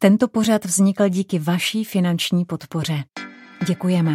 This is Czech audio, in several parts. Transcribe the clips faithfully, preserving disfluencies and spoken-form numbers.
Tento pořad vznikl díky vaší finanční podpoře. Děkujeme.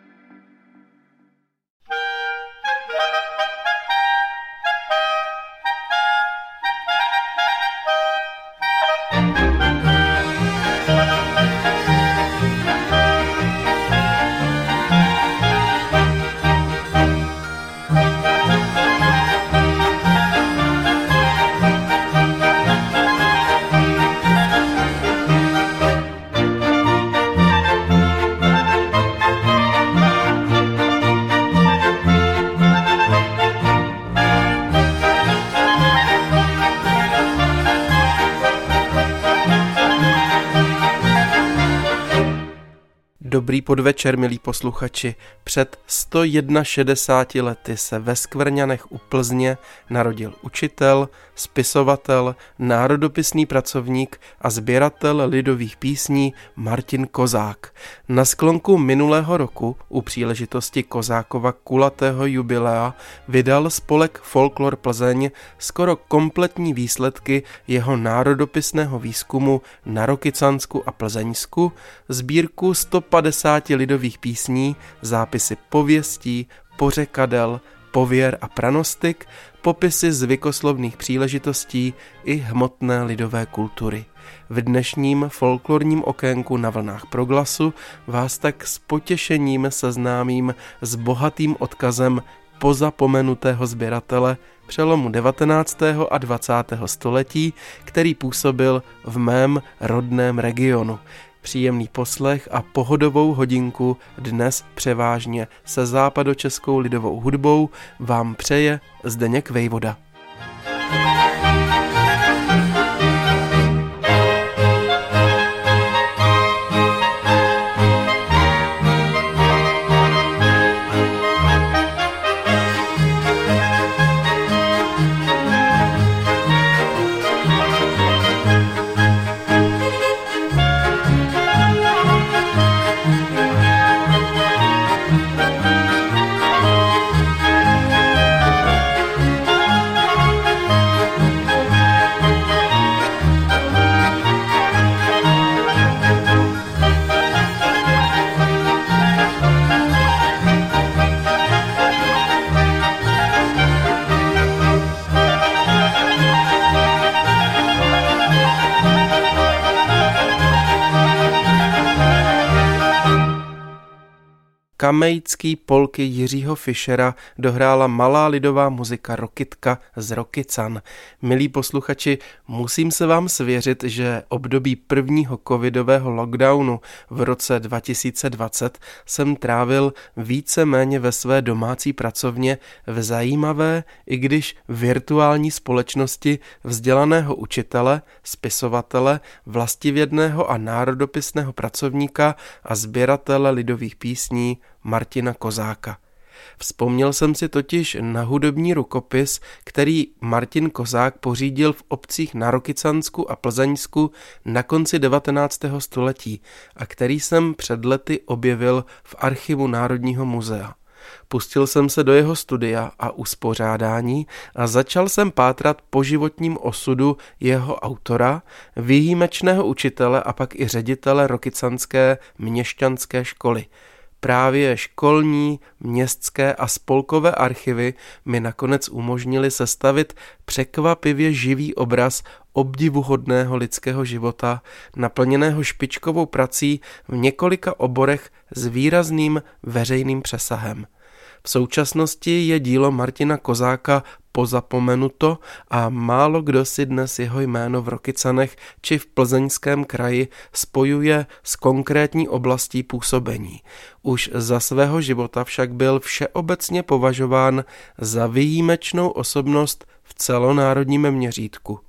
Dobrý podvečer, milí posluchači. Před sto šedesáti jedna lety se ve Skvrňanech u Plzně narodil učitel, spisovatel, národopisný pracovník a sběratel lidových písní Martin Kozák. Na sklonku minulého roku u příležitosti Kozákova kulatého jubilea vydal spolek Folklor Plzeň skoro kompletní výsledky jeho národopisného výzkumu na Rokycansku a Plzeňsku, sbírku sto padesát lidových písní, zápisy pověstí, pořekadel, pověr a pranostik, popisy zvykoslovných příležitostí i hmotné lidové kultury. V dnešním folklorním okénku na vlnách Proglasu vás tak s potěšením seznámím s bohatým odkazem pozapomenutého sběratele přelomu devatenáctého a dvacátého století, který působil v mém rodném regionu. Příjemný poslech a pohodovou hodinku dnes převážně se západočeskou lidovou hudbou vám přeje Zdeněk Vejvoda. Kamejcký polky Jiřího Fischera dohrála malá lidová muzika Rokytka z Rokycan. Milí posluchači, musím se vám svěřit, že období prvního covidového lockdownu v roce dva tisíce dvacet jsem trávil víceméně ve své domácí pracovně v zajímavé, i když virtuální společnosti vzdělaného učitele, spisovatele, vlastivědného a národopisného pracovníka a sběratele lidových písní Martina Kozáka. Vzpomněl jsem si totiž na hudební rukopis, který Martin Kozák pořídil v obcích na Rokycansku a Plzeňsku na konci devatenáctého století a který jsem před lety objevil v archivu Národního muzea. Pustil jsem se do jeho studia a uspořádání a začal jsem pátrat po životním osudu jeho autora, výjimečného učitele a pak i ředitele Rokycanské měšťanské školy. Právě školní, městské a spolkové archivy mi nakonec umožnili sestavit překvapivě živý obraz obdivuhodného lidského života, naplněného špičkovou prací v několika oborech s výrazným veřejným přesahem. V současnosti je dílo Martina Kozáka pozapomenuto a málo kdo si dnes jeho jméno v Rokycanech či v Plzeňském kraji spojuje s konkrétní oblastí působení. Už za svého života však byl všeobecně považován za výjimečnou osobnost v celonárodním měřítku.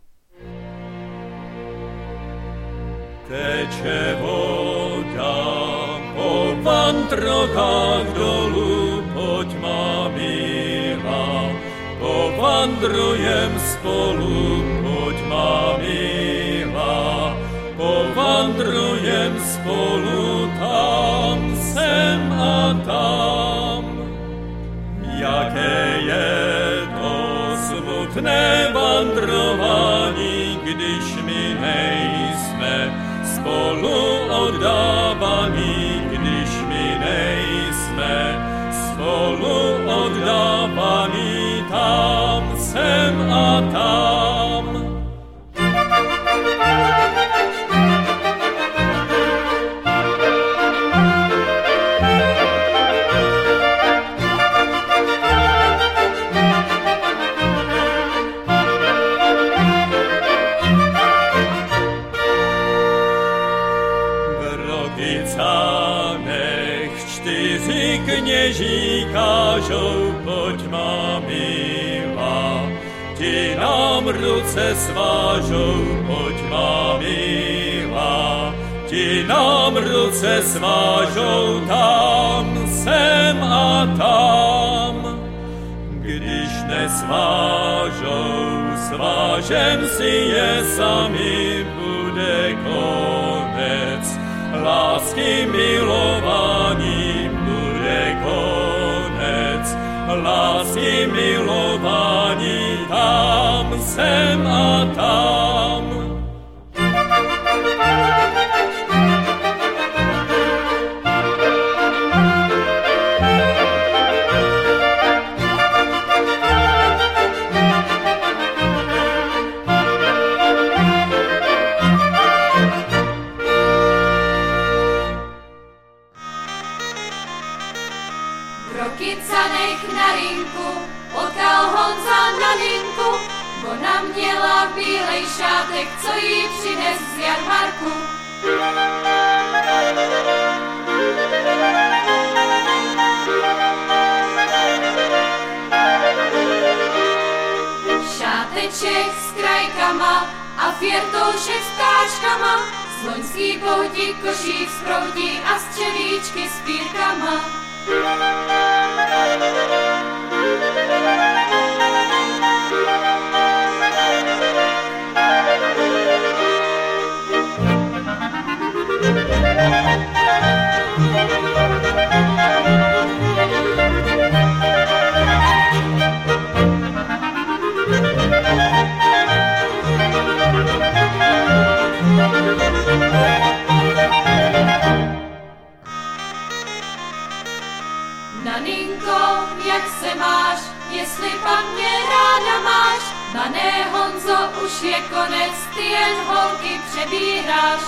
Teče voda po vandrokách dolů, pojď má milá, povandrujem spolu, pojď má milá, povandrujem spolu tam sem a tam. Jaké je to smutné vandrování, když my nejsme spolu oddávaný, když my nejsme spolu oddávaný tam sem a tam. Kněží kážou, pojď má milá, ti nám ruce svážou, pojď má milá, ti nám ruce svážou tam, sem a tam. Když nesvážou, svážem si je sami, bude konec lásky milování. Konec lásky milování tam sem a tam. Na rynku potkal Honza Naninku, ona měla bílej šátek, co jí přines z jarmarku. Šáteček s krajkama a fjertoušek s ptáčkama, z loňský poutí košík z proutí a z čevíčky s pírkama. Naninko, jak se máš, jestli pak mě ráda máš, Nané Honzo, už je konec, ty jen holky přebíráš.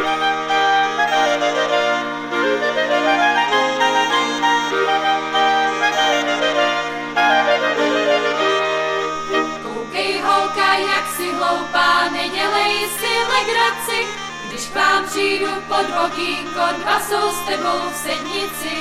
Koukej holka, jak si hloupá, nedělej si legraci, když k vám přijdu pod okýnko, dva jsou s tebou v sednici.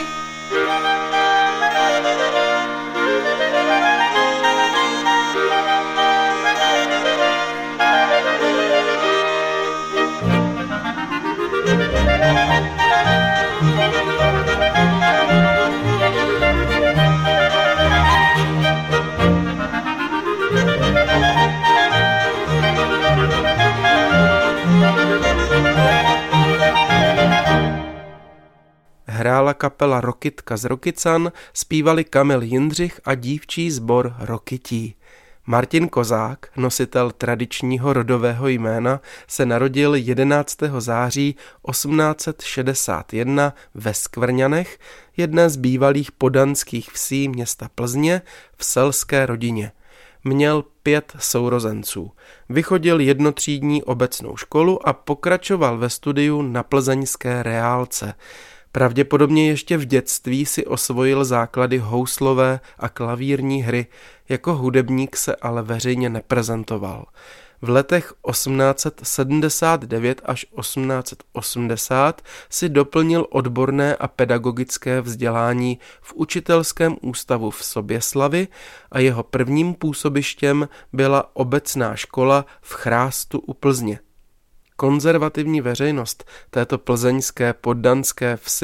Hrála kapela Rokytka z Rokycan, zpívali Kamil Jindřich a dívčí sbor Rokytí. Martin Kozák, nositel tradičního rodového jména, se narodil jedenáctého září osmnáct set šedesát jedna ve Skvrňanech, jedné z bývalých podanských vsí města Plzně, v selské rodině. Měl pět sourozenců. Vychodil jednotřídní obecnou školu a pokračoval ve studiu na plzeňské reálce. Pravděpodobně ještě v dětství si osvojil základy houslové a klavírní hry, jako hudebník se ale veřejně neprezentoval. V letech osmnáct set sedmdesát devět až osmnáct set osmdesát si doplnil odborné a pedagogické vzdělání v učitelském ústavu v Soběslavi a jeho prvním působištěm byla obecná škola v Chrástu u Plzně. Konzervativní veřejnost této plzeňské poddanské vsi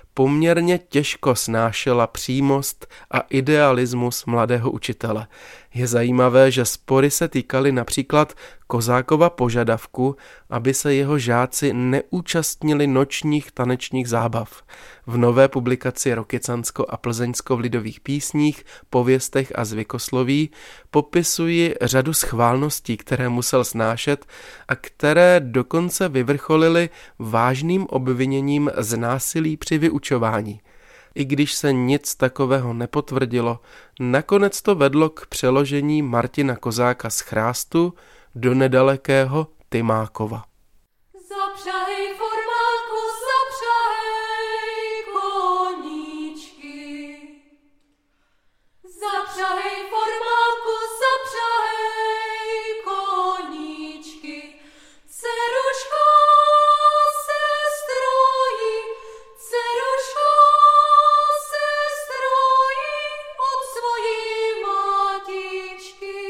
poměrně těžko snášela přímost a idealismus mladého učitele. Je zajímavé, že spory se týkaly například Kozákova požadavku, aby se jeho žáci neúčastnili nočních tanečních zábav. V nové publikaci Rokycansko a Plzeňsko v lidových písních, pověstech a zvykosloví popisuji řadu schválností, které musel snášet a které dokonce vyvrcholily vážným obviněním z násilí při vyučování. I když se nic takového nepotvrdilo, nakonec to vedlo k přeložení Martina Kozáka z Chrástu do nedalekého Tymákova. Zapřahej, formáku, zapřahej koníčky. Zapřahej, formáku, zapřahej koníčky. Ceruško se strojí, ceruško se strojí od svojí matičky.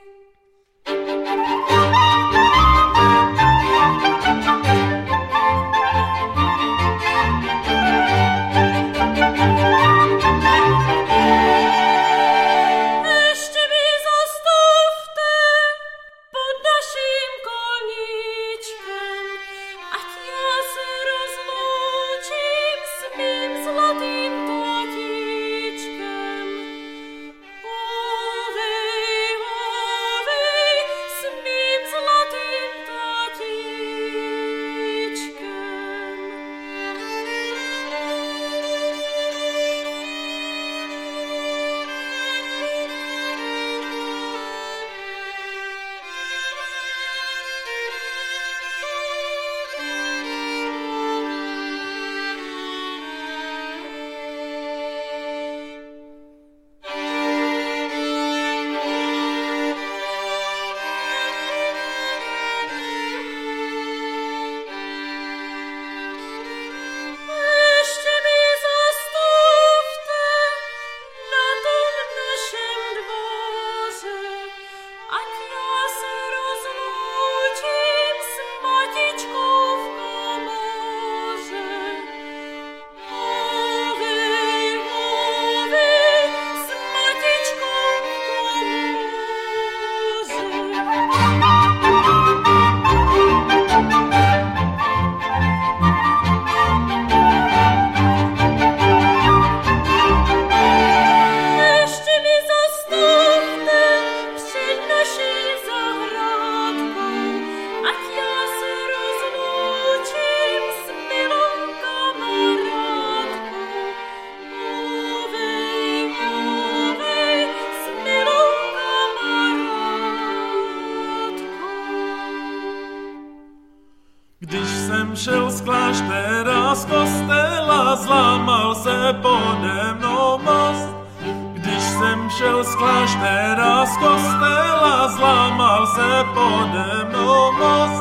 Když jsem šel z kláštera, z kostela, zlámal se pode mnou most. Když jsem šel z kláštera, z kostela, zlámal se pode mnou most.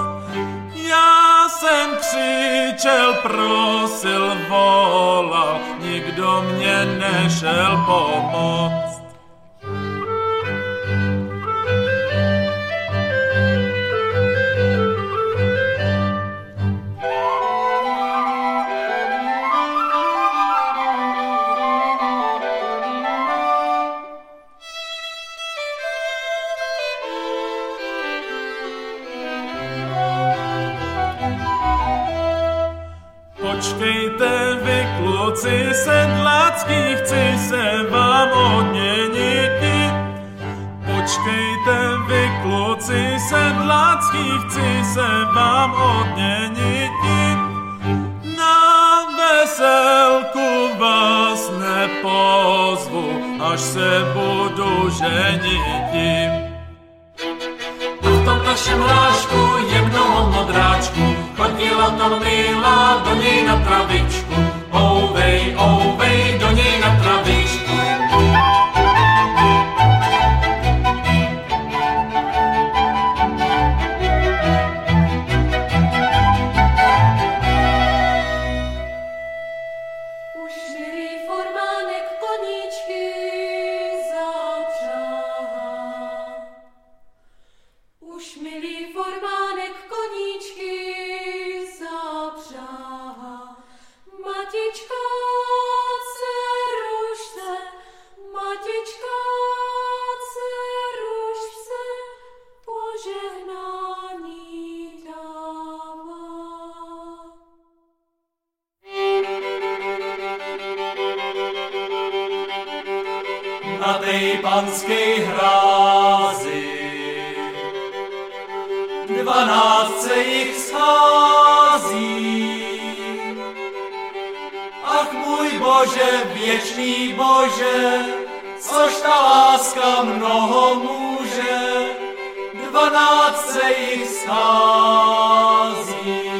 Já jsem křičel, prosil, volal, nikdo mě nešel pomoct. Počkejte vy, kluci sedlacký, chci se vám odměnit. Počkejte vy, kluci sedlacký, chci se vám odměnit. Na veselku vás nepozvu, až se budu ženit. A v tom našem hrášku je mnoho modráčků, chodila tam Mila do něj na travičku. Ouvej, ouvej, do něj na travičku. Už milý formánek koníčky zapřahá. Už milý formánek koníčky zapřahá. plnej panskej hrázy. Dvanáct se jich schází. Ach můj Bože, věčný Bože, což ta láska mnoho může, dvanáct se jich schází.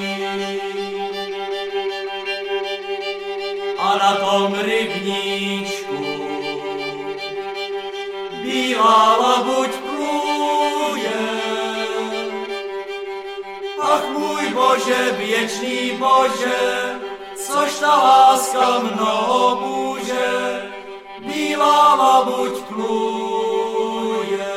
A na tom rybníčku bílá labuť pluje. Ach můj Bože, věčný Bože, což ta láska mnoho může, bílá labuť pluje.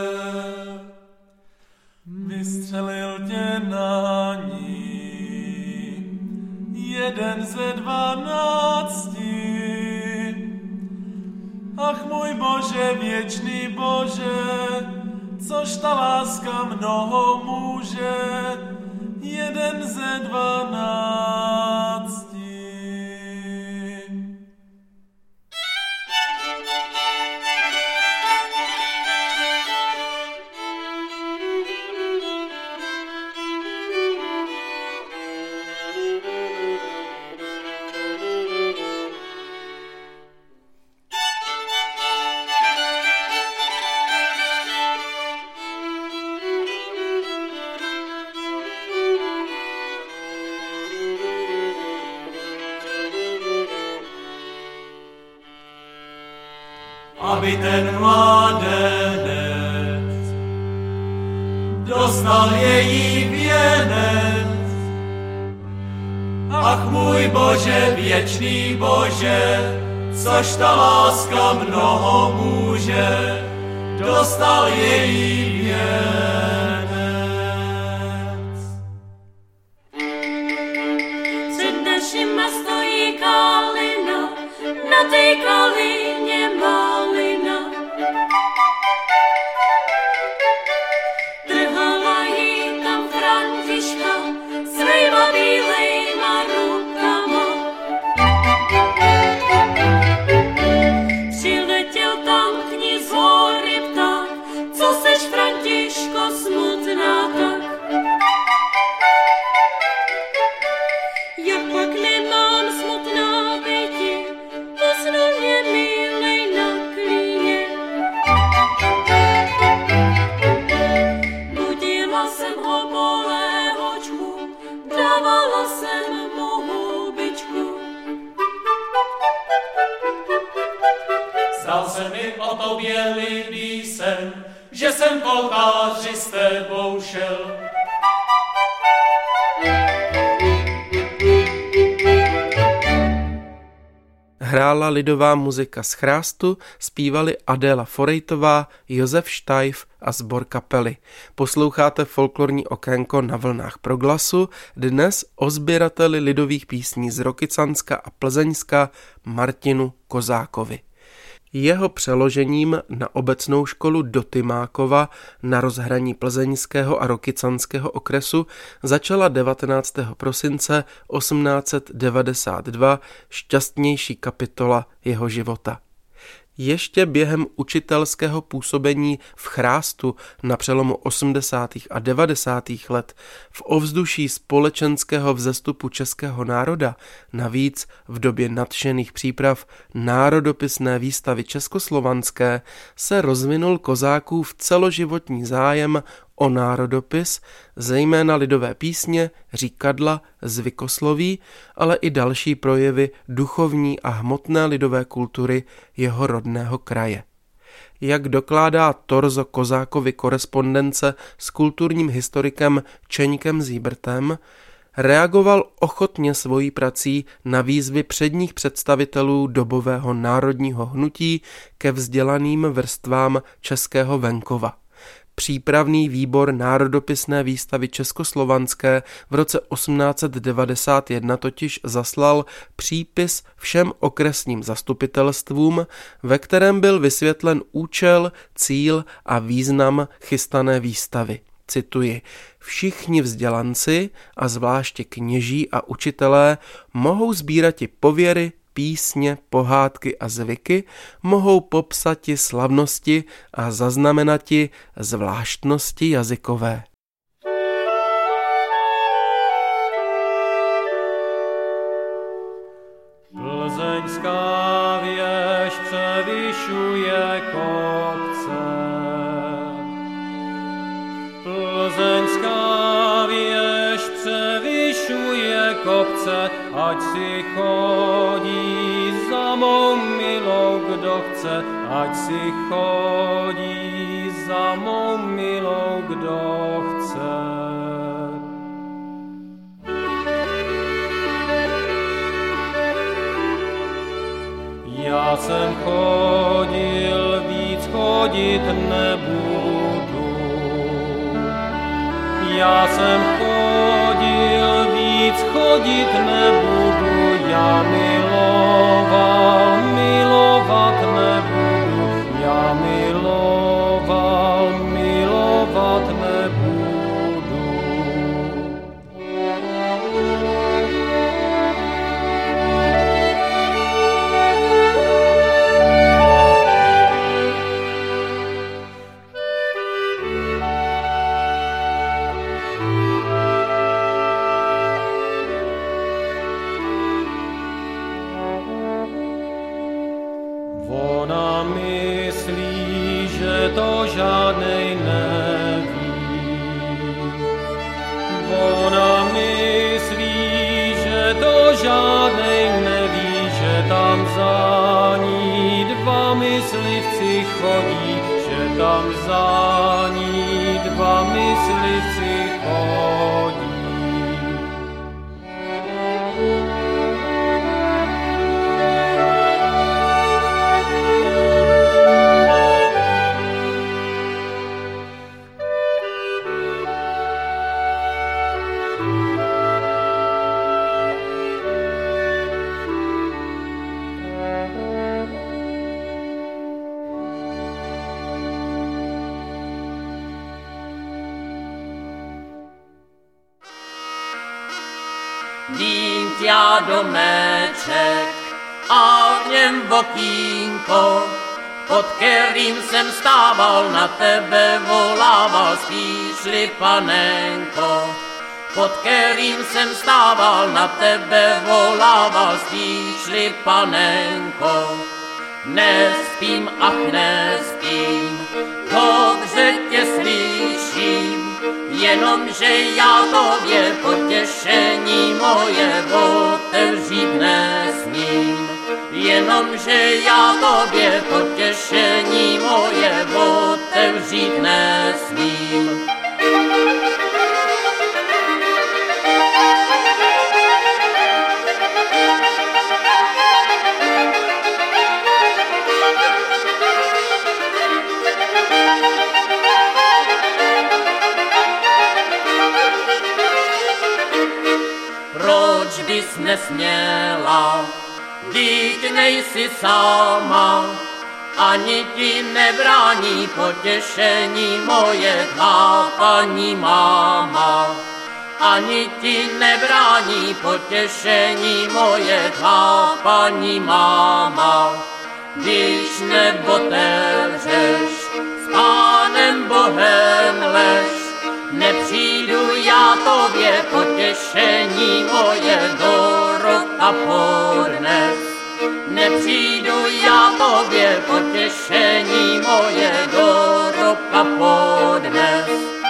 Vystřelil tě na ní jeden ze dvanácti. Ach můj Bože, věčný Bože, což ta láska mnoho může, jeden ze dvanácti. Aby ten mládenec dostal její věnec. Ach můj Bože, věčný Bože, což ta láska mnoho může, dostal její věnec. Před našima stojí kalina, na té kalině malina. Trhala jí tam Františka svýma bílejma rukama. Přiletěl tam k ní z hory pták, co seš Františko smutná tak. Jak pak nemám smutná byti, posnul mě milej na klíně. Budila jsem ho poléhočku, dávala jsem mu hubičku. Zdal se mi o tobě líbí sen, že jsem k oltáři s tebou šel. Hrála lidová muzika z Chrástu, zpívali Adéla Forejtová, Josef Štajf a sbor kapely. Posloucháte folklorní okénko na vlnách Proglasu, dnes o sběrateli lidových písní z Rokycanska a Plzeňska Martinu Kozákovi. Jeho přeložením na obecnou školu do Tymákova na rozhraní plzeňského a rokycanského okresu začala devatenáctého prosince osmnáct set devadesát dva šťastnější kapitola jeho života. Ještě během učitelského působení v Chrástu na přelomu osmdesátých a devadesátých let v ovzduší společenského vzestupu českého národa, navíc v době nadšených příprav národopisné výstavy československé, se rozvinul Kozákův celoživotní zájem o národopis, zejména lidové písně, říkadla, zvykosloví, ale i další projevy duchovní a hmotné lidové kultury jeho rodného kraje. Jak dokládá torzo Kozákovy korespondence s kulturním historikem Čeňkem Zíbrtem, reagoval ochotně svojí prací na výzvy předních představitelů dobového národního hnutí ke vzdělaným vrstvám českého venkova. Přípravný výbor národopisné výstavy československé v roce osmnáct set devadesát jedna totiž zaslal přípis všem okresním zastupitelstvům, ve kterém byl vysvětlen účel, cíl a význam chystané výstavy. Cituji: všichni vzdělanci a zvláště kněží a učitelé mohou sbírati pověry, písně, pohádky a zvyky mohou popsati slavnosti a zaznamenati zvláštnosti jazykové. Plzeňská věž převyšuje kopce. Plzeňská věž převyšuje kopce, ať si chodí za mou milou, kdo chce, ať si chodí za mou milou, kdo chce. Já jsem chodil, víc chodit nebudu. Já jsem chodil, víc chodit nebudu. Já miloval, milovat nebudu. Já miloval, milovat nebudu. Ona myslí, že to žádnej neví. Ona myslí, že to žádnej neví, že tam za ní dva myslivci chodí, že tam za ní dva myslivci chodí. Dítě domeček a v něm okýnko, pod kterým jsem stával, na tebe volával, spíš-li panenko. Pod kterým jsem stával, na tebe volával, spíš-li panenko. Nespím, ach nespím, dobře tě slyším, jenomže já tobě potěšení moje otevřít nesmím. Jenomže já tobě potěšení moje otevřít nesmím. Proč bys nesměla, vždyť nejsi sama, ani ti nebrání potěšení moje tvá paní máma. Ani ti nebrání potěšení moje tvá paní máma. Když neotevřeš, s Pánem Bohem lež, nepřijdu já tobě potěšení moje do roka podnes. Nepřijdu já tobě potěšení moje do roka podnes.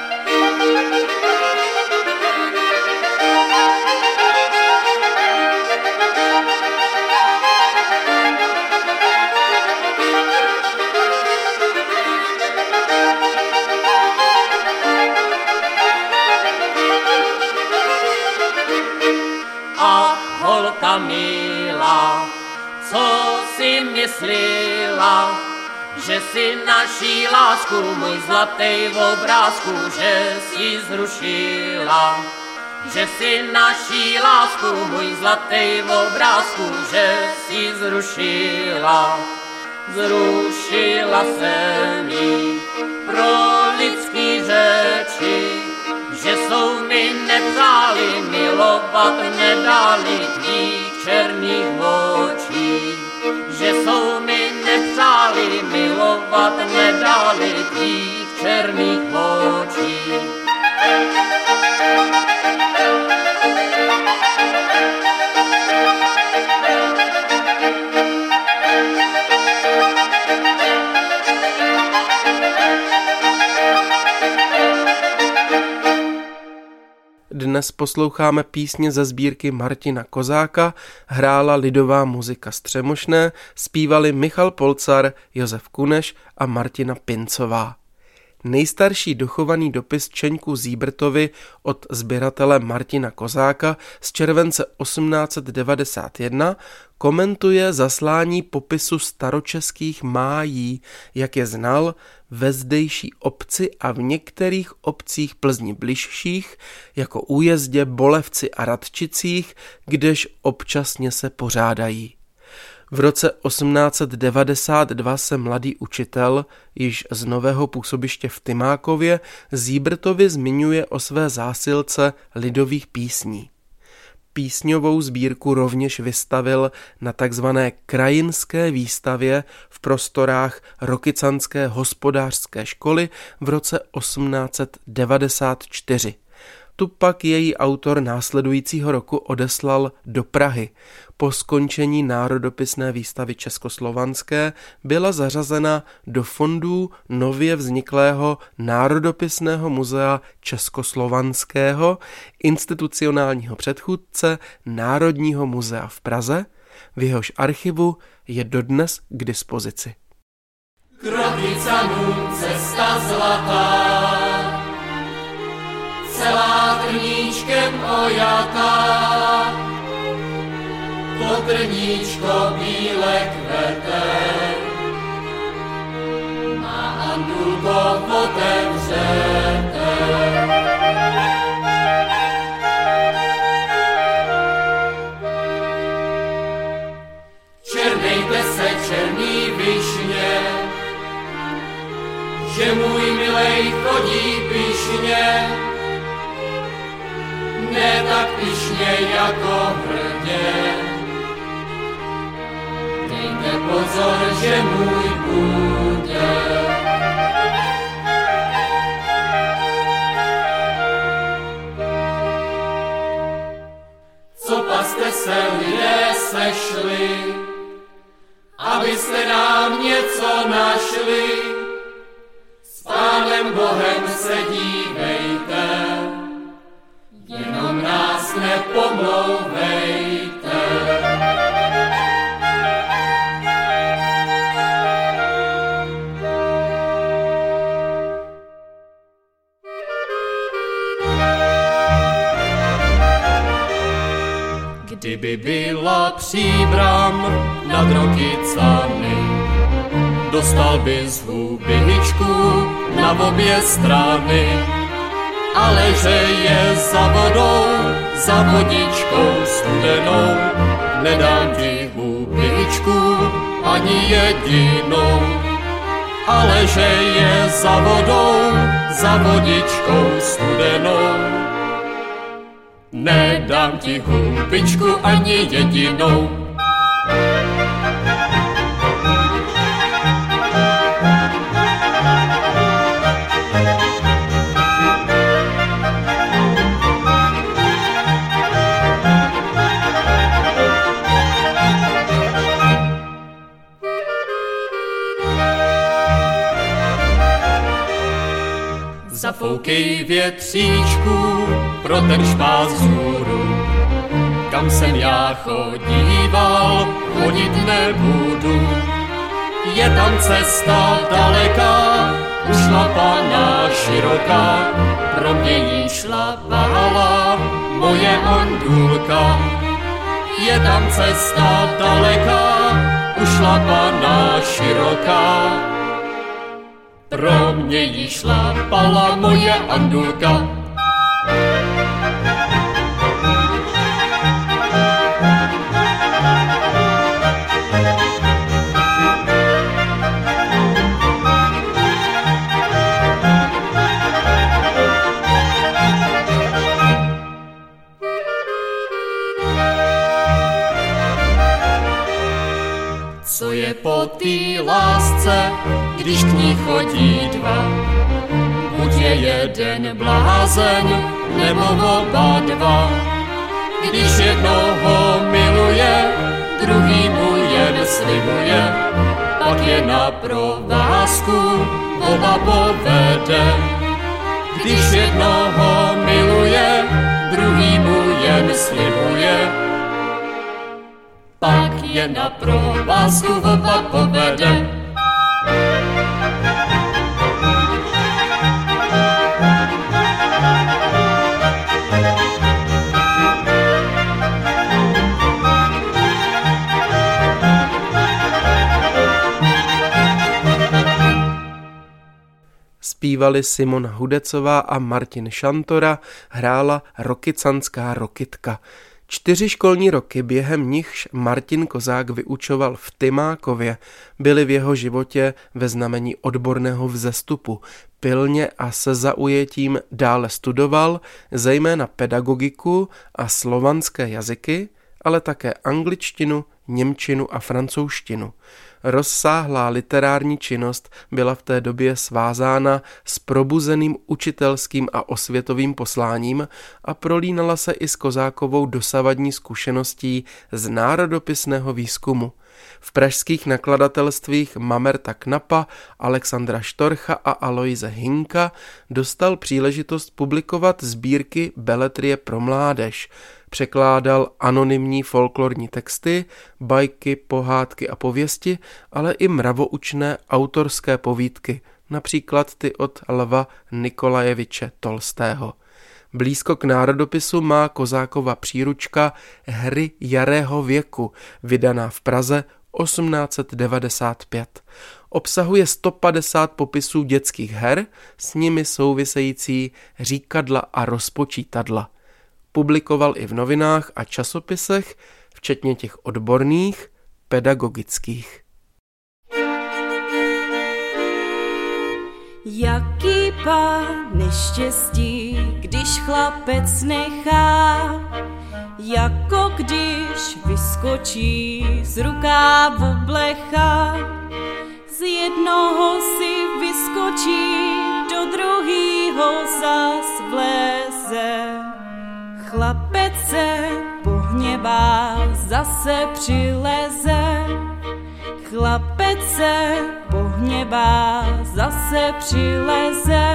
Holka milá, co si myslela, že si naší lásku, můj zlatý v obrázku, že si zrušila. Že si naší lásku, můj zlatý v obrázku, že si zrušila. Zrušila se mi pro lidský řeči, že jsou mi nepřáli, milovat nedali tvých černých očí. Dnes posloucháme písně ze sbírky Martina Kozáka, hrála lidová muzika Střemošné, zpívali Michal Polcar, Josef Kuneš a Martina Pincová. Nejstarší dochovaný dopis Čeňku Zíbrtovi od sběratele Martina Kozáka z července osmnáct set devadesát jedna komentuje zaslání popisu staročeských májí, jak je znal ve zdejší obci a v některých obcích Plzni bližších, jako Újezdě, Bolevci a Radčicích, kdež občasně se pořádají. V roce osmnáct set devadesát dva se mladý učitel, již z nového působiště v Tymákově, Zíbrtovi zmiňuje o své zásilce lidových písní. Písňovou sbírku rovněž vystavil na takzvané krajinské výstavě v prostorách Rokycanské hospodářské školy v roce osmnáct set devadesát čtyři. Tu pak její autor následujícího roku odeslal do Prahy. Po skončení národopisné výstavy československé byla zařazena do fondů nově vzniklého Národopisného muzea československého, institucionálního předchůdce Národního muzea v Praze, v jehož archivu je dodnes k dispozici. K Rokycanům cesta zlatá, celá trníčkem ojatá, to trníčko bíle kvete, má Andulko otevřete. Černejte se, černý višně, že můj milej chodí pyšně, ne tak pyšně jako hrdě. Dejte pozor, že můj bude. Co paste se lidé sešli, abyste nám něco našli, s Pánem Bohem se dívejte, jenom nás nepomlouvejte. Kdyby byla Příbram nad Rokycany, dostal bys hubičku na obě strany, ale že je za vodou, za vodičkou studenou, nedám ti hubičku ani jedinou. Ale že je za vodou, za vodičkou studenou, nedám ti hubičku ani jedinou. Zafoukej větříčku pro ten špás vzhůru, kam jsem já chodíval, chodit nebudu. Je tam cesta daleká, ušlapaná široká, pro mě jí šlapala moje Andulka. Je tam cesta daleká, ušlapaná široká, pro mě jí šlapala moje Andulka. Co je po té lásce, když k ní chodí dva? Buď je jeden blázen, nebo oba dva. Když jednoho miluje, druhý mu jen slibuje, pak je na provázku oba povede. Když jednoho miluje, druhý jen slibuje, pak je na provázku oba povede. Zpívali Simona Hudecová a Martin Šantora, hrála rokycanská Rokytka. Čtyři školní roky, během nichž Martin Kozák vyučoval v Tymákově, byly v jeho životě ve znamení odborného vzestupu. Pilně a se zaujetím dále studoval, zejména pedagogiku a slovanské jazyky, ale také angličtinu, němčinu a francouzštinu. Rozsáhlá literární činnost byla v té době svázána s probuzeným učitelským a osvětovým posláním a prolínala se i s Kozákovou dosavadní zkušeností z národopisného výzkumu. V pražských nakladatelstvích Mamerta Knapa, Alexandra Štorcha a Aloise Hinka dostal příležitost publikovat sbírky beletrie pro mládež. Překládal anonymní folklorní texty, bajky, pohádky a pověsti, ale i mravoučné autorské povídky, například ty od Lva Nikolajeviče Tolstého. Blízko k národopisu má Kozákova příručka Hry jarého věku, vydaná v Praze osmnáct set devadesát pět. Obsahuje sto padesát popisů dětských her, s nimi související říkadla a rozpočítadla. Publikoval i v novinách a časopisech, včetně těch odborných, pedagogických. Jaký pán neštěstí, když chlapec nechá, jako když vyskočí z rukávu blecha. Z jednoho si vyskočí, do druhýho zas vleze. Chlapec se pohněvá, zase přileze. Chlapec se pohněvá, zase přileze.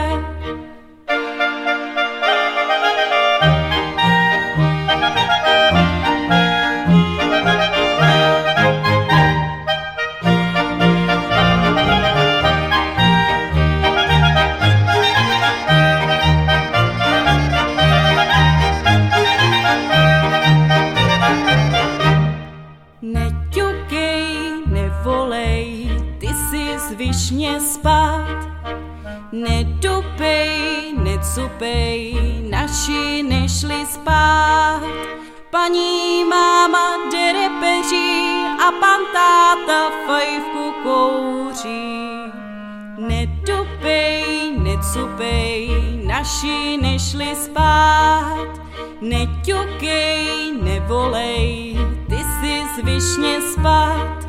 Zvyšně spát, nedupej, necupej, naši nešli spát. Paní máma derepeří a pan táta fajfku kouří. Nedupej, necupej, naši nešli spát. Neťukej, nevolej, ty si zvyšně spát.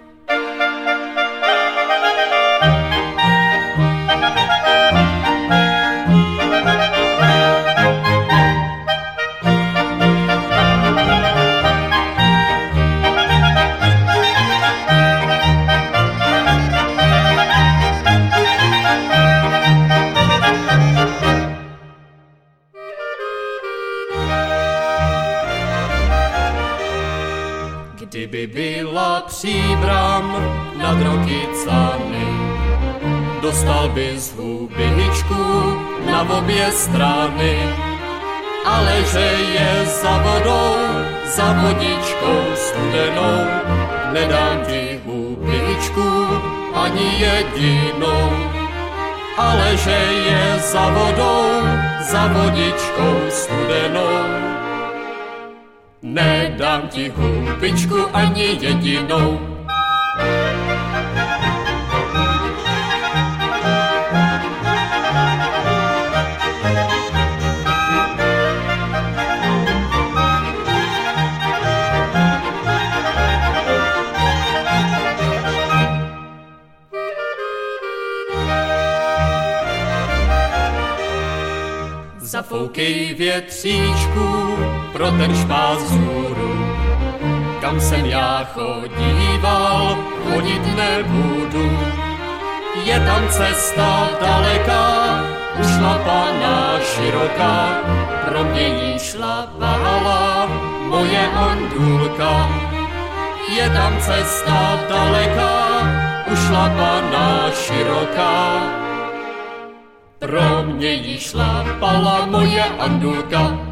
Kdyby byla příbram nad Rokycany, dostal bys hubičku na obě strany, ale že je za vodou, za vodičkou studenou, nedám ti hubičku ani jedinou, ale že je za vodou, za vodičkou studenou. Nedám ti hubičku ani jedinou. Zafoukej větříčku pro ten špás vzhůru, kam jsem já chodíval, chodit nebudu. Je tam cesta daleká, ušlapaná široká, pro mě jí šlapala moje Andulka. Je tam cesta daleká, ušlapaná široká, pro mě jí šlapala moje Andulka.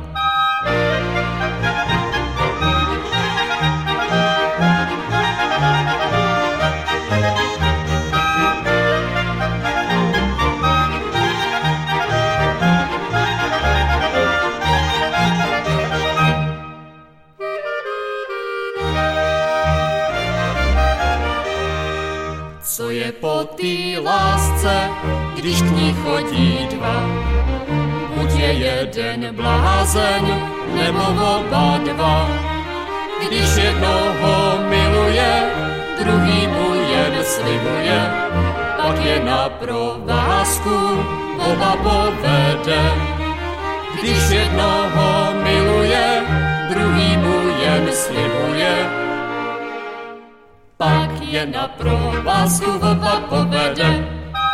Co je po té lásce, když k ní chodí dva? Buď je jeden blázen, nebo oba dva. Když jednoho miluje, druhý mu jen slibuje, pak je na provázku oba povede. Když jednoho miluje, druhý mu jen slibuje, pak je na provázku oba povede.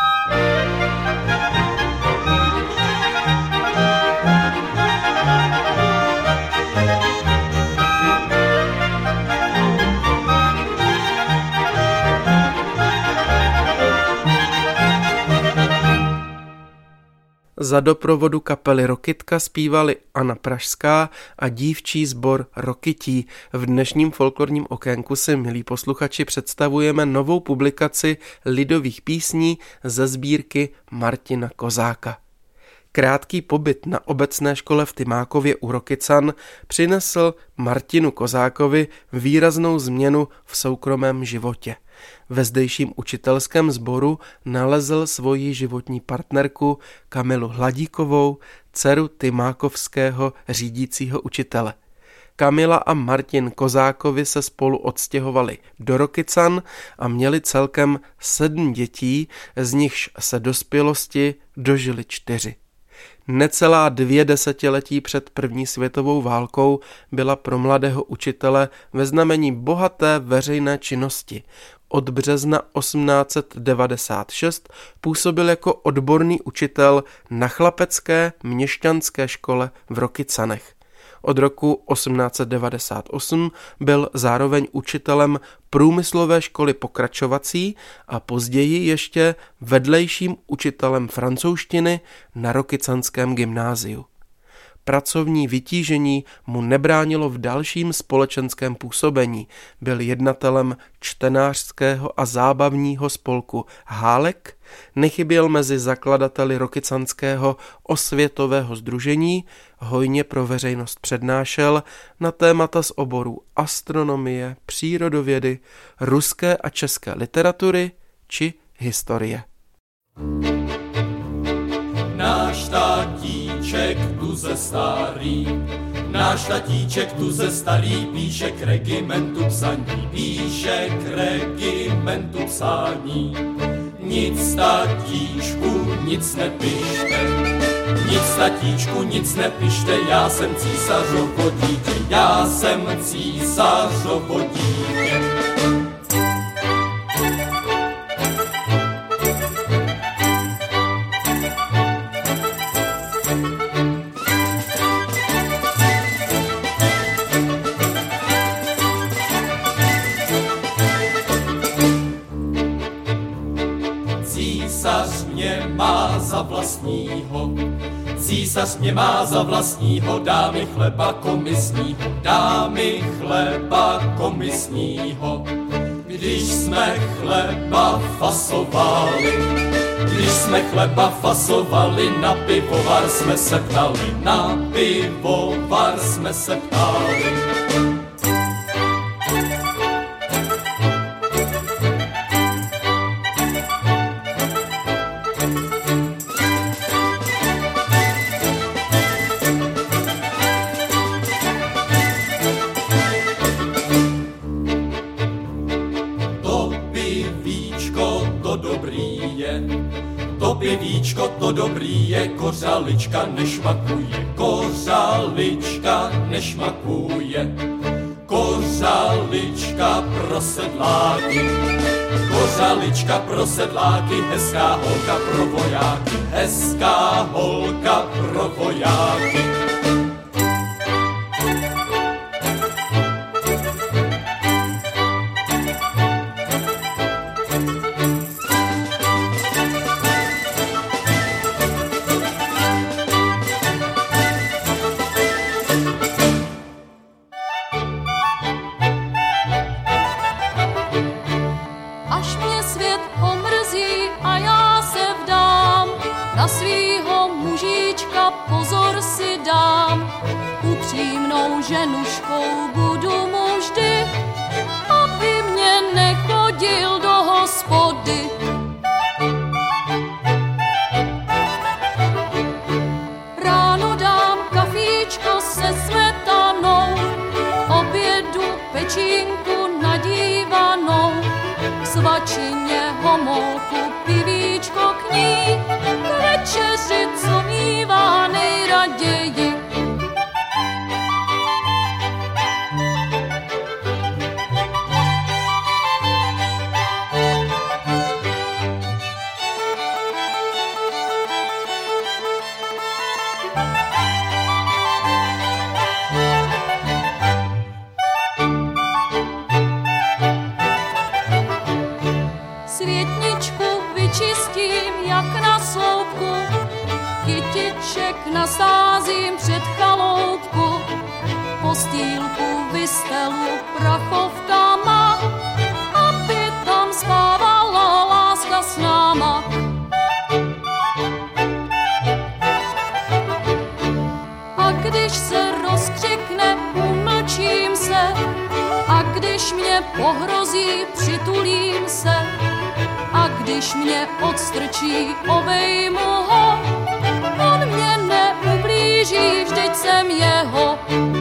Za doprovodu kapely Rokytka zpívali Anna Pražská a dívčí sbor Rokytí. V dnešním folklorním okénku si, milí posluchači, představujeme novou publikaci lidových písní ze sbírky Martina Kozáka. Krátký pobyt na obecné škole v Tymákově u Rokycan přinesl Martinu Kozákovi výraznou změnu v soukromém životě. Ve zdejším učitelském sboru nalezl svoji životní partnerku Kamilu Hladíkovou, dceru tymákovského řídícího učitele. Kamila a Martin Kozákovi se spolu odstěhovali do Rokycan a měli celkem sedm dětí, z nichž se dospělosti dožili čtyři. Necelá dvě desetiletí před první světovou válkou byla pro mladého učitele ve znamení bohaté veřejné činnosti. Od března osmnáct set devadesát šest působil jako odborný učitel na chlapecké měšťanské škole v Rokycanech. Od roku osmnáct set devadesát osm byl zároveň učitelem průmyslové školy pokračovací a později ještě vedlejším učitelem francouzštiny na Rokycanském gymnáziu. Pracovní vytížení mu nebránilo v dalším společenském působení. Byl jednatelem čtenářského a zábavního spolku Hálek, nechyběl mezi zakladateli Rokycanského osvětového sdružení, hojně pro veřejnost přednášel na témata z oborů astronomie, přírodovědy, ruské a české literatury či historie. Náš tatíček tu ze starý, náš tatíček tu ze starý píše k regimentu psaní, píše k regimentu psání. Nic tatíčku, nic nepište, nic tatíčku, nic nepište, já jsem císařovo dítě, já jsem císařovo dítě. Císař mě má za vlastního, císař mě má za vlastního, dá mi chleba komisního, dá mi chleba komisního. Když jsme chleba fasovali, když jsme chleba fasovali, na pivovar jsme se ptali, na pivovar jsme se ptali. To pivíčko, to dobrý je, kořalička nešmakuje, kořalička nešmakuje, kořalička pro sedláky, Kořalička pro sedláky, hezká holka pro vojáky, hezká holka pro vojáky. Ženuškou budu mu vždy, aby mě nechodil do hospody. Ráno dám kafíčko se smetanou, obědu pečínku nadívanou, k svačině homolku pivíčko k ní, k večeři, co mívá nejraději. Světničku vyčistím jak na sloupku, kytiček nasázím před chaloupku, postýlku vystelu prachovkama, aby tam spávala láska s náma. A když se rozkřikne, umlčím se, a když mě pohrozí, přitulím se, a když mě odstrčí, obejmu ho, on mě neublíží, vždyť jsem jeho.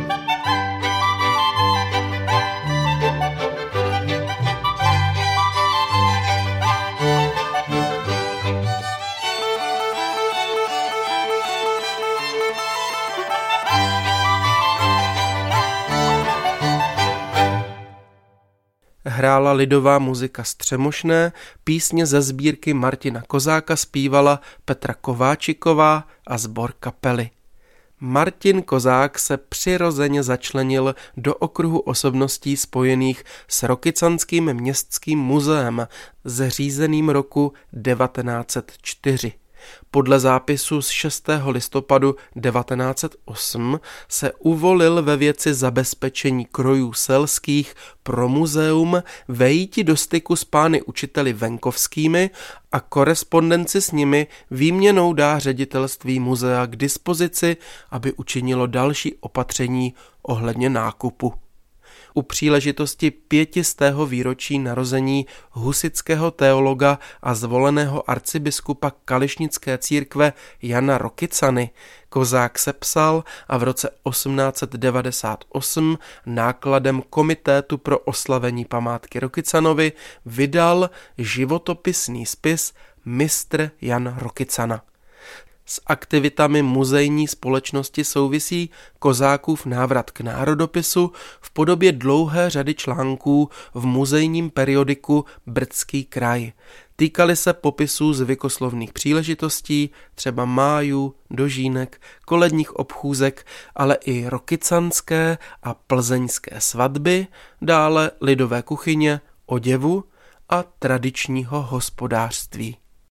Hrála lidová muzika Střemošné, písně ze sbírky Martina Kozáka zpívala Petra Kováčiková a sbor kapely. Martin Kozák se přirozeně začlenil do okruhu osobností spojených s Rokycanským městským muzeem, zřízeným roku devatenáct set čtyři. Podle zápisu z šestého listopadu devatenáct set osm se uvolil ve věci zabezpečení krojů selských pro muzeum vejít do styku s pány učiteli venkovskými a korespondenci s nimi výměnou dá ředitelství muzea k dispozici, aby učinilo další opatření ohledně nákupu. U příležitosti pětistého výročí narození husitského teologa a zvoleného arcibiskupa kališnické církve Jana Rokycany Kozák sepsal a v roce osmnáct set devadesát osm nákladem Komitétu pro oslavení památky Rokycanovi vydal životopisný spis Mistr Jan Rokycana. S aktivitami muzejní společnosti souvisí Kozákův návrat k národopisu v podobě dlouhé řady článků v muzejním periodiku Brdský kraj. Týkaly se popisů zvykoslovných příležitostí, třeba májů, dožínek, koledních obchůzek, ale i rokycanské a plzeňské svatby, dále lidové kuchyně, oděvu a tradičního hospodářství.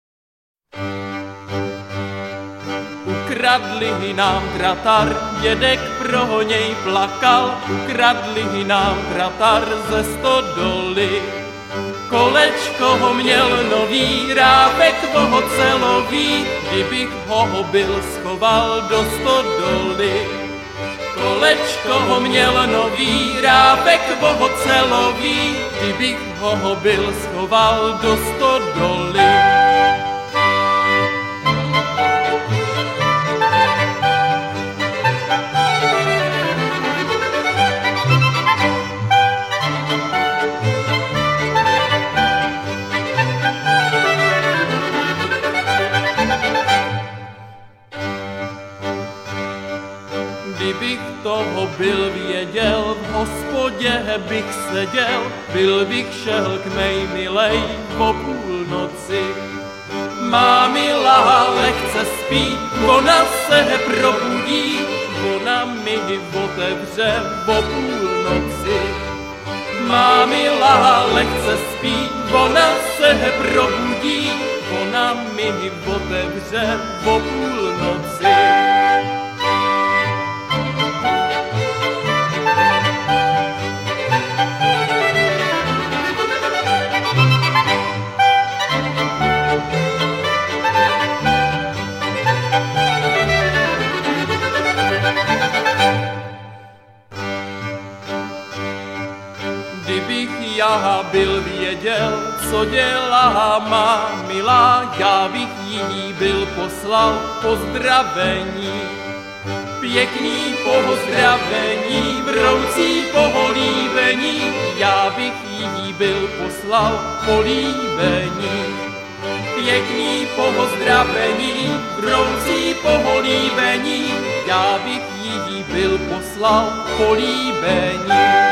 Ukradli nám kratar, dědek pro něj plakal, ukradli nám kratar ze stodoly. Kolečko ho měl nový, rábek ocelový, kdybych ho byl schoval do stodoly. Kolečko ho měl nový, rábek ocelový, kdybych ho byl schoval do stodoly. Kdybych toho byl věděl, v hospodě brodě bych seděl, byl bych šel k mej milej po půlnoci. Má milá lehce spí, ona se probudí, ona mi otevře po půlnoci. Má milá lehce spí, ona se probudí, ona mi otevře po půlnoci. Kdybych já byl věděl, co dělá má milá, já bych jí byl poslal pozdravení. Pěkný pozdravení, vroucí poholíbení, já bych jí byl poslal políbení. Pěkný pozdravení, vroucí poholíbení, já bych jí byl poslal políbení.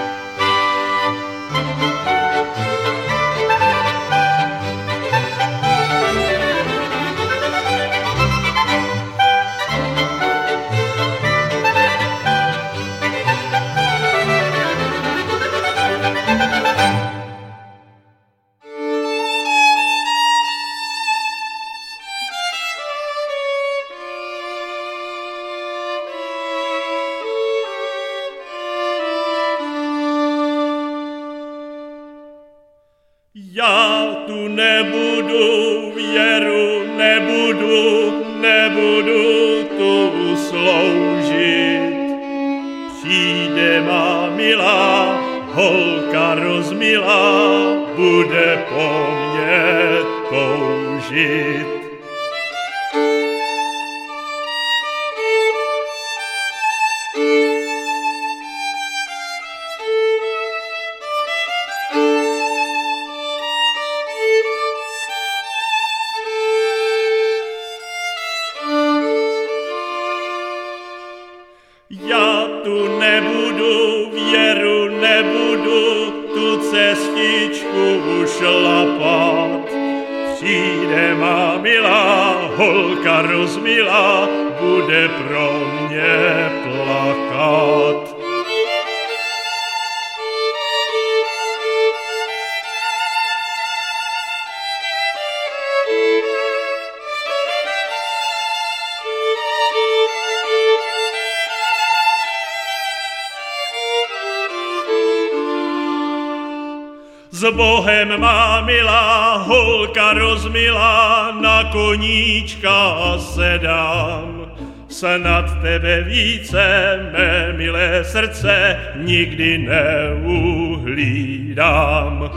Já tu nebudu, věru nebudu, nebudu tu sloužit. Přijde má milá, holka rozmilá, bude po mně toužit. Já tu nebudu, věru nebudu, tu cestičku šlapat. Přijde má milá, holka rozmilá, bude pro mě plakat. S Bohem má milá, holka rozmilá, na koníčka sedám. Snad tebe více, mé milé srdce, nikdy neuhlídám.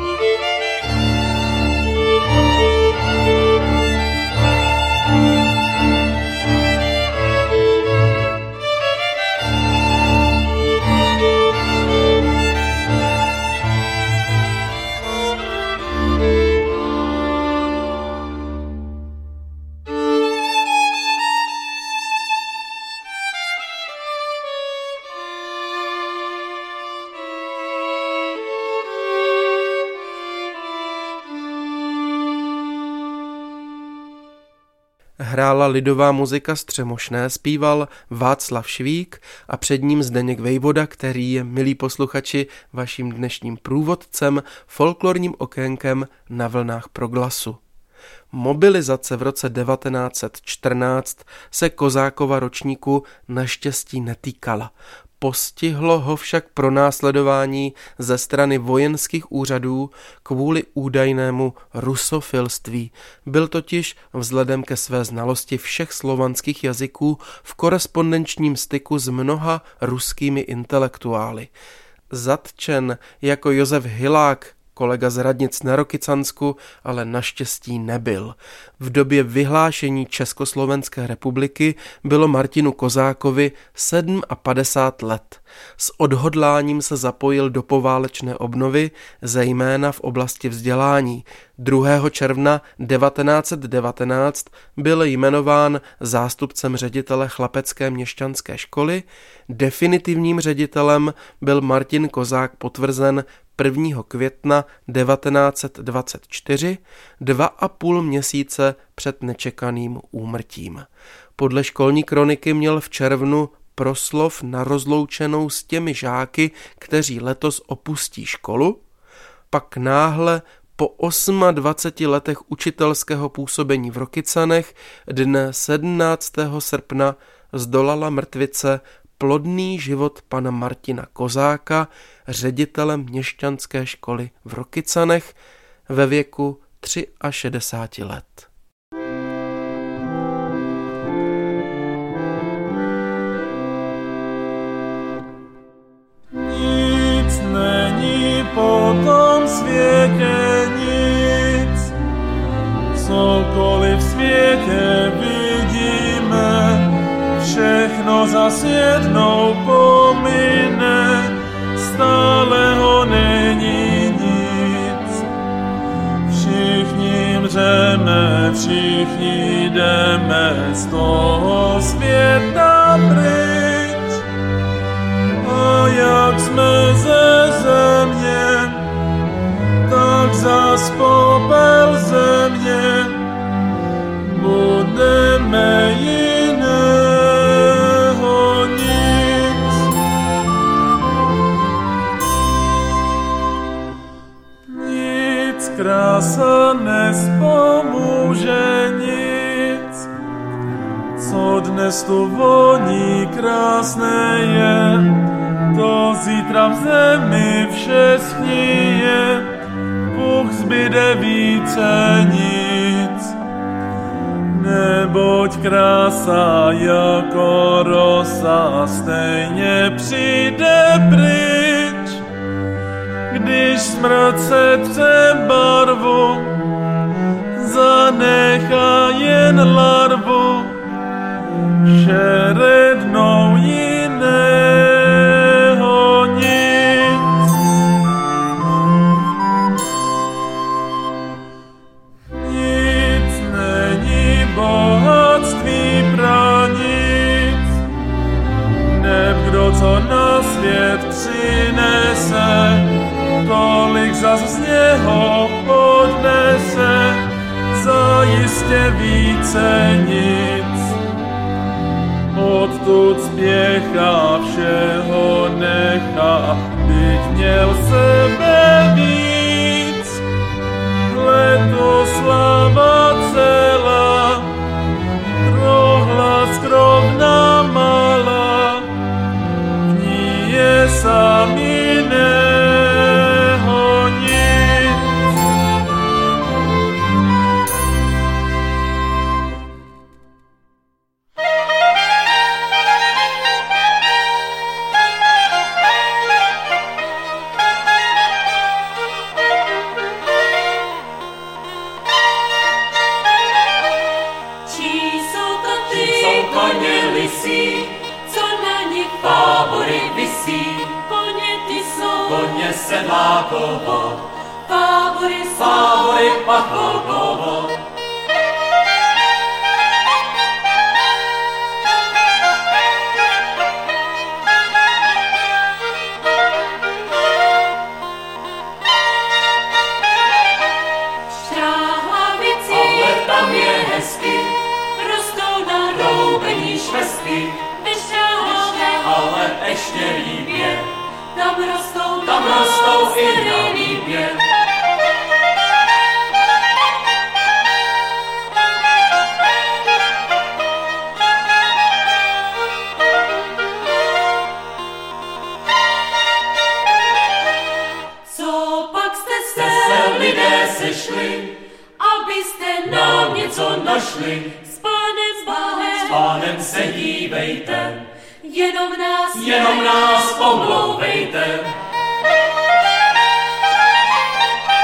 Hrála lidová muzika Střemošné, zpíval Václav Švík a před ním Zdeněk Vejvoda, který je, milí posluchači, vaším dnešním průvodcem, folklorním okénkem na vlnách Proglasu. Mobilizace v roce devatenáct set čtrnáct se Kozákova ročníku naštěstí netýkala. Postihlo ho však pronásledování ze strany vojenských úřadů kvůli údajnému rusofilství. Byl totiž vzhledem ke své znalosti všech slovanských jazyků v korespondenčním styku s mnoha ruskými intelektuály. Zatčen jako Josef Hilák Kolega z radnic na Rokycansku ale naštěstí nebyl. V době vyhlášení Československé republiky bylo Martinu Kozákovi padesát sedm let. S odhodláním se zapojil do poválečné obnovy, zejména v oblasti vzdělání. druhého června devatenáct set devatenáct byl jmenován zástupcem ředitele Chlapecké měšťanské školy. Definitivním ředitelem byl Martin Kozák potvrzen prvního května devatenáct set dvacet čtyři, dva a půl měsíce před nečekaným úmrtím. Podle školní kroniky měl v červnu proslov na rozloučenou s těmi žáky, kteří letos opustí školu, pak náhle po dvaceti osmi letech učitelského působení v Rokycanech dne sedmnáctého srpna zdolala mrtvice plodný život pana Martina Kozáka, ředitele měšťanské školy v Rokycanech ve věku šedesáti tří let. Nic není po tom světě nic, cokoliv v světě vidíme, všechno zas jednou pomine, stále ho není nic. Všichni mřeme, všichni jdeme z toho světa pryč. A jak jsme ze země, tak zas popel země, budeme jiného nic. Nic krása nespomůže nic, co dnes tu voní krásné je, to zítra v zemi vše schníje, Bůh zbyde více nic. Neboť krása jako rosa stejně přijde pryč, když smrt se tře barvu, zanechá jen larvu, šerednou jiného nic. Nic není bohatství pranic, neb kdo co na svět přinese, tolik zas z něho odnese, zajistě více nic. Odtud spěchá, všeho nechá, byť měl sebe víc. Hle to sláva celá, prohlas krovna malá, v ní je sám jiného nic. Sedlákovo, Fávory, Fávory, Pacholkovo. Štráhlavici, ale tam je hezky, rostou na roubení švestky, vyšáhavé, ale ještě líp je, tam rostou, tam rostou i na líbě. Co pak jste se, se lidé sešli, abyste nám něco našli, s pánem Bohem, s pánem se dívejte, jenom nás, jenom nás pomlouvejte.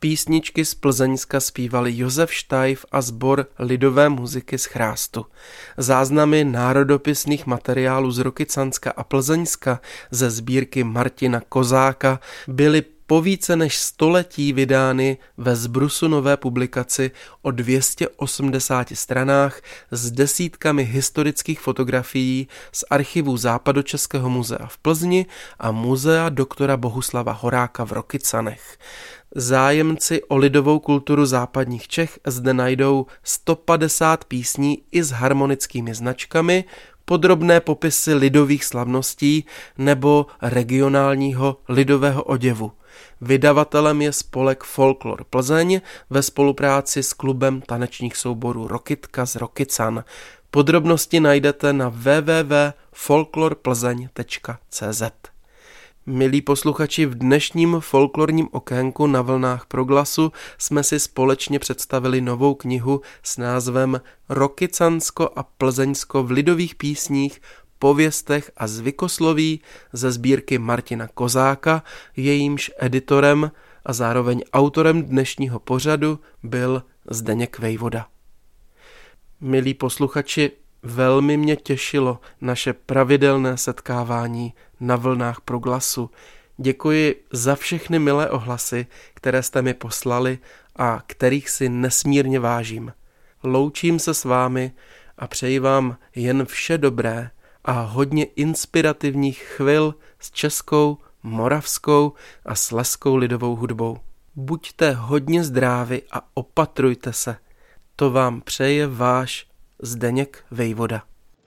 Písničky z Plzeňska zpívali Josef Štajf a sbor lidové muziky z Chrástu. Záznamy národopisných materiálů z Rokycanska a Plzeňska ze sbírky Martina Kozáka byly po více než století vydány ve zbrusu nové publikaci o dvě stě osmdesáti stranách s desítkami historických fotografií z archivu Západočeského muzea v Plzni a muzea doktora Bohuslava Horáka v Rokycanech. Zájemci o lidovou kulturu západních Čech zde najdou sto padesát písní i s harmonickými značkami, podrobné popisy lidových slavností nebo regionálního lidového oděvu. Vydavatelem je spolek Folklor Plzeň ve spolupráci s klubem tanečních souborů Rokytka z Rokycan. Podrobnosti najdete na w w w tečka folklor plzeň tečka c z. Milí posluchači, v dnešním folklorním okénku na vlnách Proglasu jsme si společně představili novou knihu s názvem Rokycansko a Plzeňsko v lidových písních, pověstech a zvykosloví ze sbírky Martina Kozáka, jejímž editorem a zároveň autorem dnešního pořadu byl Zdeněk Vejvoda. Milí posluchači, velmi mě těšilo naše pravidelné setkávání na vlnách Proglasu. Děkuji za všechny milé ohlasy, které jste mi poslali a kterých si nesmírně vážím. Loučím se s vámi a přeji vám jen vše dobré a hodně inspirativních chvil s českou, moravskou a slezskou lidovou hudbou. Buďte hodně zdraví a opatrujte se. To vám přeje váš Zdeněk Vejvoda.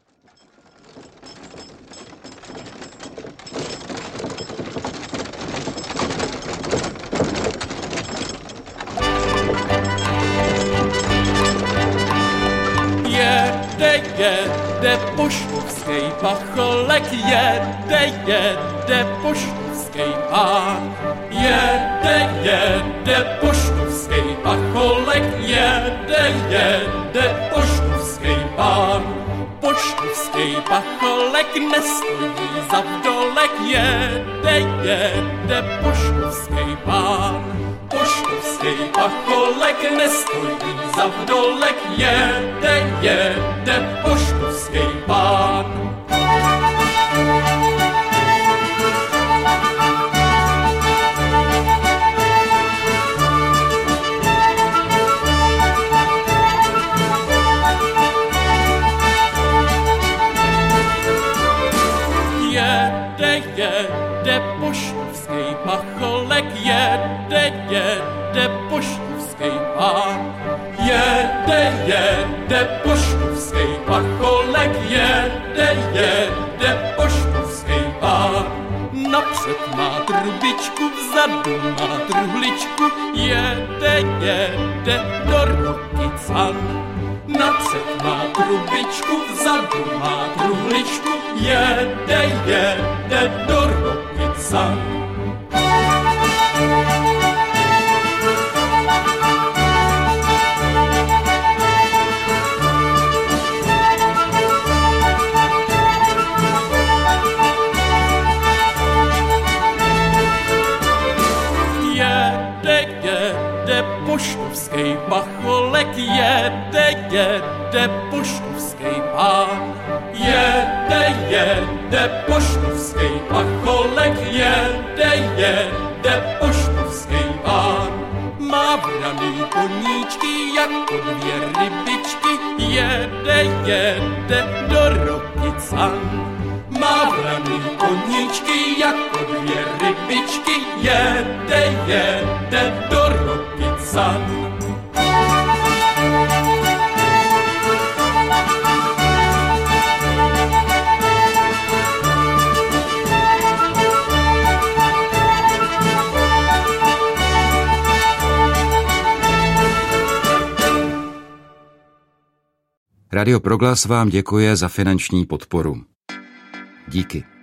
Jede, jede poštovský pacholek, jede, jede poštovský pán. Jede, jede poštovský pacholek, jede, jede poštovský pán. Poštovský pacholek nestojí za vdolek, jede, jede poštovský pán. Poštovský pacholek nestojí za vdolek, jede, jede poštovský pán. Jede, jede poštovský pacholek, jede, jede poštovský pán. Jede, jede poštovský pacholek, jede, jede poštovský pán. Napřed má trubičku, vzadu má truhličku, jede, jede do Rokycan. Napřed má trubičku, vzadu má truhličku, jede, jede do Rokycan. Poštovský pacholek, jede, jede poštovský pán. Jede, jede poštovský pacholek, jede, jede poštovský pán. Má vraný koníčky jako dvě rybičky, jede, jede do Rokycan. Má vraný koníčky jako dvě rybičky, jede, jede do Rokycan. Radio Proglas vám děkuje za finanční podporu. Díky.